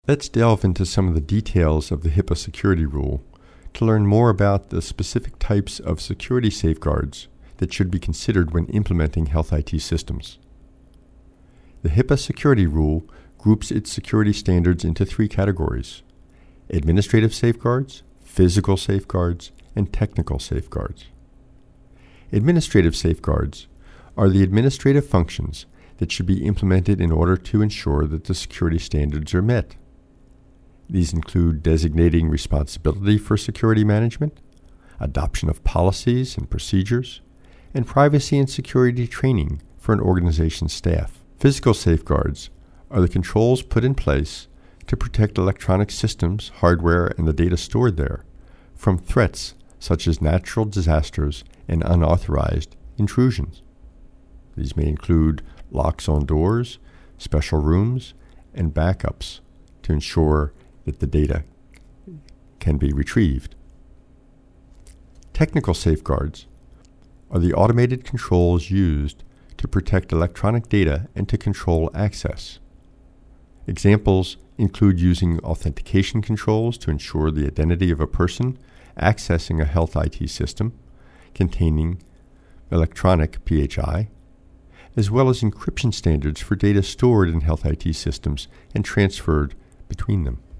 Let's delve into some of the details of the HIPAA security rule to learn more about the specific types of security safeguards that should be considered when implementing health IT systems. The HIPAA security rule groups its security standards into three categories: administrative safeguards, physical safeguards, and technical safeguards. Administrative safeguards are the administrative functions that should be implemented in order to ensure that the security standards are met. These include designating responsibility for security management, adoption of policies and procedures, and privacy and security training for an organization's staff. Physical safeguards are the controls put in place to protect electronic systems, hardware, and the data stored there from threats such as natural disasters and unauthorized intrusions. These may include locks on doors, special rooms, and backups to ensure that the data can be retrieved. Technical safeguards are the automated controls used to protect electronic data and to control access. Examples include using authentication controls to ensure the identity of a person accessing a health IT system containing electronic PHI, as well as encryption standards for data stored in health IT systems and transferred between them.